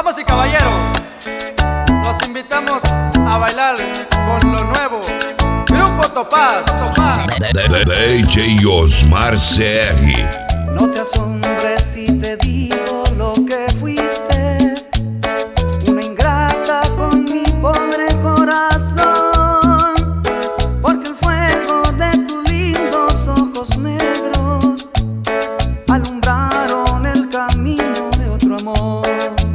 Damas y caballeros, los invitamos a bailar con lo nuevo Grupo Topaz. DJ Osmar CR. No te asombres si te digo lo que fuiste, una ingrata con mi pobre corazón, porque el fuego de tus lindos ojos negros alumbraron el camino de otro amor.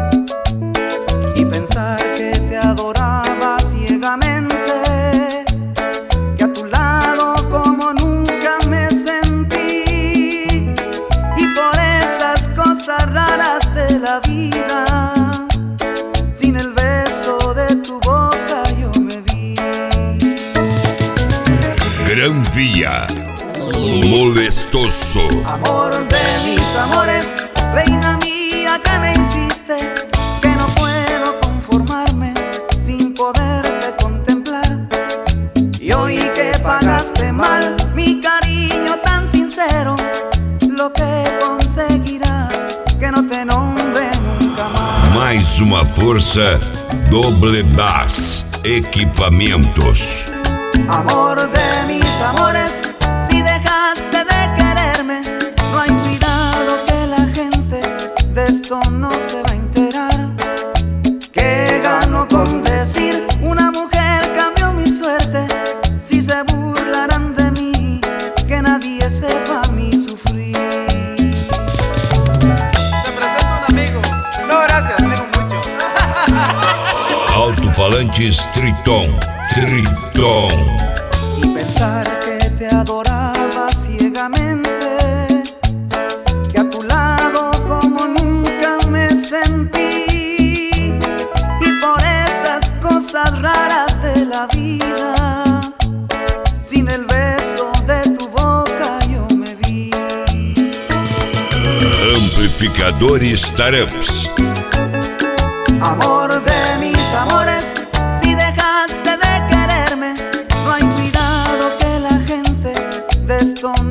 Y pensar que te adoraba ciegamente, que a tu lado como nunca me sentí, y por esas cosas raras de la vida, sin el beso de tu boca yo me vi. Gran Vía, molestoso. Amor de mis amores, reina mía que me hiciste, que no puedo conformarme sin poderte contemplar. Y hoy que pagaste mal mi cariño tan sincero, lo que conseguirás que no te nombre nunca más. Mais uma força Doble Das Equipamentos. Amor de mis amores, si dejaste de quererme, no hay cuidado que la gente de esto no se va a enterar. ¿Qué gano con decir una mujer cambió mi suerte? Si se burlarán de mí, que nadie sepa mi sufrir. Te presento un amigo. No, gracias, tengo mucho. Alto-falantes Triton. Y pensar que te adoraba ciegamente, que a tu lado como nunca me sentí, y por esas cosas raras de la vida, sin el beso de tu boca yo me vi. Amplificadores Taramps. Amor de mis amores, si dejaste de quererme, no hay cuidado que la gente de esto